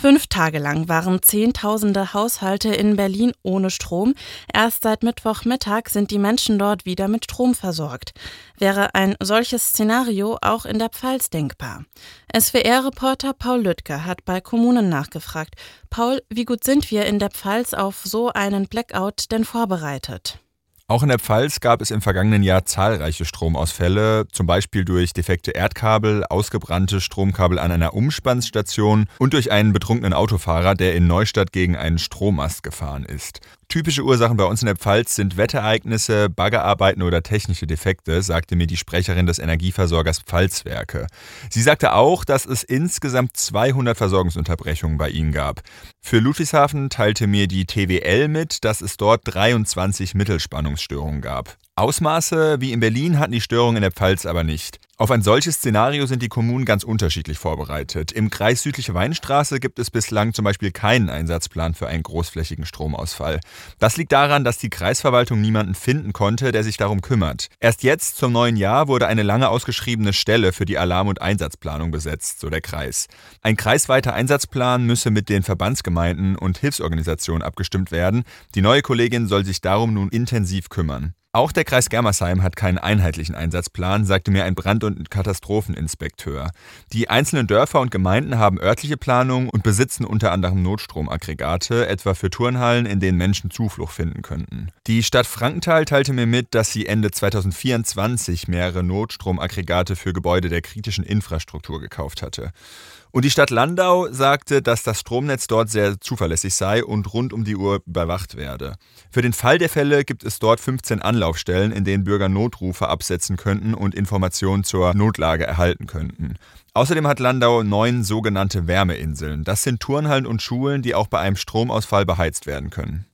5 Tage lang waren Zehntausende Haushalte in Berlin ohne Strom. Erst seit Mittwochmittag sind die Menschen dort wieder mit Strom versorgt. Wäre ein solches Szenario auch in der Pfalz denkbar? SWR-Reporter Paul Lüttke hat bei Kommunen nachgefragt. Paul, wie gut sind wir in der Pfalz auf so einen Blackout denn vorbereitet? Auch in der Pfalz gab es im vergangenen Jahr zahlreiche Stromausfälle, zum Beispiel durch defekte Erdkabel, ausgebrannte Stromkabel an einer Umspannstation und durch einen betrunkenen Autofahrer, der in Neustadt gegen einen Strommast gefahren ist. Typische Ursachen bei uns in der Pfalz sind Wetterereignisse, Baggerarbeiten oder technische Defekte, sagte mir die Sprecherin des Energieversorgers Pfalzwerke. Sie sagte auch, dass es insgesamt 200 Versorgungsunterbrechungen bei ihnen gab. Für Ludwigshafen teilte mir die TWL mit, dass es dort 23 Mittelspannungsstörungen gab. Ausmaße wie in Berlin hatten die Störungen in der Pfalz aber nicht. Auf ein solches Szenario sind die Kommunen ganz unterschiedlich vorbereitet. Im Kreis Südliche Weinstraße gibt es bislang zum Beispiel keinen Einsatzplan für einen großflächigen Stromausfall. Das liegt daran, dass die Kreisverwaltung niemanden finden konnte, der sich darum kümmert. Erst jetzt, zum neuen Jahr, wurde eine lange ausgeschriebene Stelle für die Alarm- und Einsatzplanung besetzt, so der Kreis. Ein kreisweiter Einsatzplan müsse mit den Verbandsgemeinden und Hilfsorganisationen abgestimmt werden. Die neue Kollegin soll sich darum nun intensiv kümmern. Auch der Kreis Germersheim hat keinen einheitlichen Einsatzplan, sagte mir ein Brand- und Katastropheninspekteur. Die einzelnen Dörfer und Gemeinden haben örtliche Planung und besitzen unter anderem Notstromaggregate, etwa für Turnhallen, in denen Menschen Zuflucht finden könnten. Die Stadt Frankenthal teilte mir mit, dass sie Ende 2024 mehrere Notstromaggregate für Gebäude der kritischen Infrastruktur gekauft hatte. Und die Stadt Landau sagte, dass das Stromnetz dort sehr zuverlässig sei und rund um die Uhr überwacht werde. Für den Fall der Fälle gibt es dort 15 Anlaufstellen, in denen Bürger Notrufe absetzen könnten und Informationen zur Notlage erhalten könnten. Außerdem hat Landau 9 sogenannte Wärmeinseln. Das sind Turnhallen und Schulen, die auch bei einem Stromausfall beheizt werden können.